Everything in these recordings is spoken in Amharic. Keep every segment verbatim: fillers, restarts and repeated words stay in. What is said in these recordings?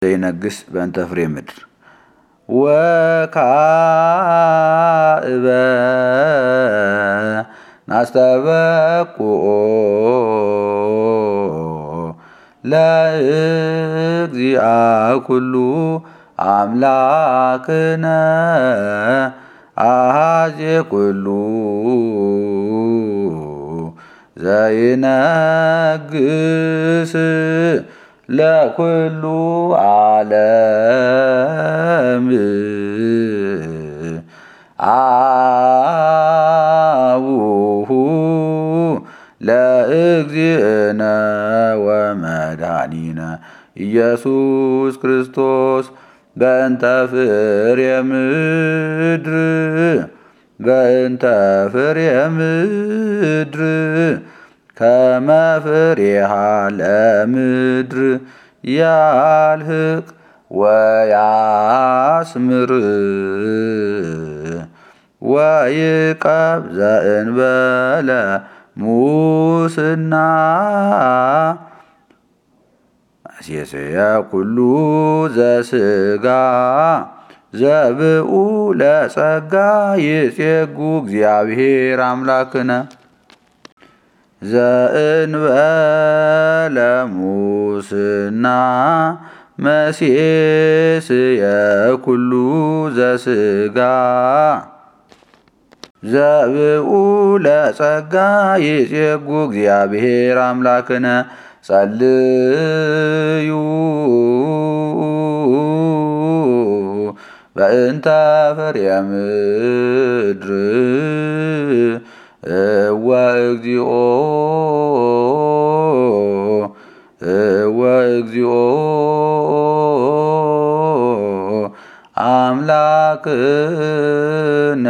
ዘይነግስ በእንተ ፍሬ ምድር ወካዕበ ናስተበቁኦ ለእግዚአ ኩሉ አምላክነ አኀዜ ኩሉ ዘይነግስ ለኩሉ ዓለም አቡሁ ለእግዚእነ ወመድኃኒነ ኢየሱስ ክርስቶስ በእንተ ፍሬ ምድር በእንተ ፍሬ ምድር ከመ ፍሬሃ ለምድር ያልህቅ ወያስምር ወይቀብ ዘእንበለ ሙስና አሴሰየ ኩሉ ዘሥጋ ዘብኡ ለጸጋ ይጼጉ እግዚአብሔር አምላክነ ዘእንበለ ሙስና መሴስየ ኩሉ ዘሥጋ ዘብኡ ለጸጋ ይጼጉ እግዚአብሔር አምላክነ ጸልዩ በእንተ ፍሬ ምድር ወእግዚኦ ወእግዚኦ አምላክነ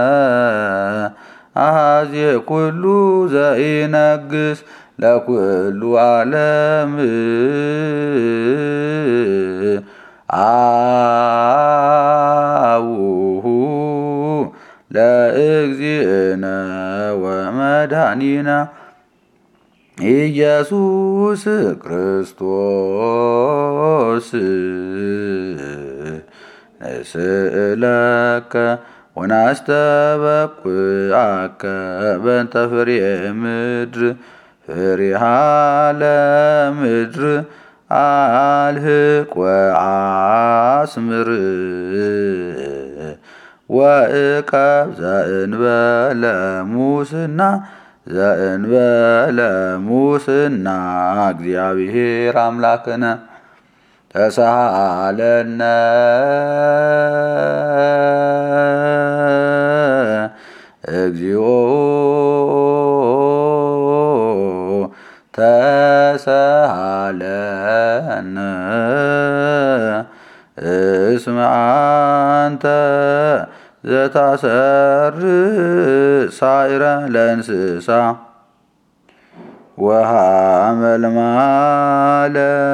አኀዜ ኩሉ ዘይነግስ ለኩሉ ዓለም አቡሁ ለእግዚእነ ወመድኃኒነ ኢየሱስ ክርስቶስ ንስእለከ ወናስተበቁዐከ በእንተ ፍሬ ምድር ፍሬሃ ለምድር አልህቅ ወአስምር ወእቀብ ዘእንበለ ሙስና ዘእንበለ ሙስና እግዚአብሔር አምላክነ ተሳሃለነ እግዚኦ ተሳሃለነ እስመ አንተ ዘታሰርዕ ሳዕረ ለእንስሳ ወሐመልማለ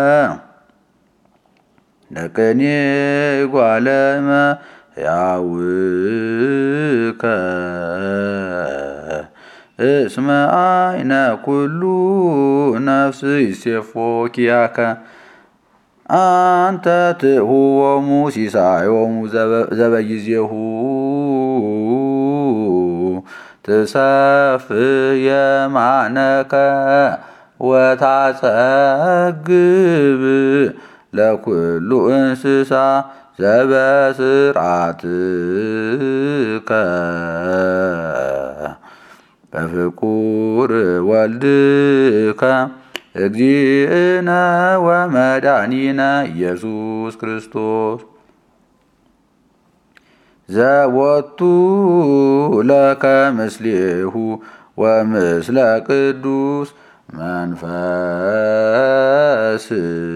ለቅኔ እጓለ እመሕያውከ እስመ አይነ ኩሉ ነፍስ ይሴፎ ኪያከ አንተ ትሁቦሙ ሲሳዮሙ ዘበጊዜሁ ትሰፍሕ የማነከ ወታጸግብ ለኩሉ እንስሳ ዘበስርዓትከ በፍቁር ወልድከ እግዚእነ ወመድኃኒነ ኢየሱስ ክርስቶስ ዘቦቱ ለከ ምስሌሁ ወምስለ ቅዱስ መንፈስ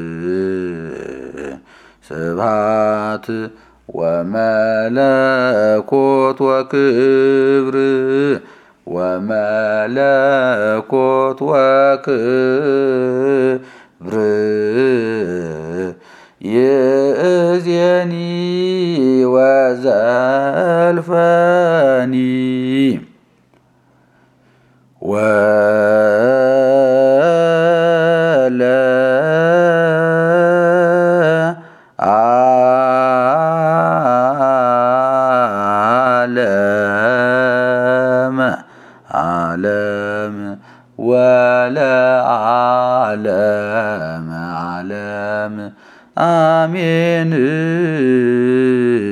ስብሐት ወመለኮት ወክብር ወመለኮት ወክብር ይእዜኒ ወዘልፈኒ ወለ ዓለም ዓለም ወለዓለመ ዓለም አሜን።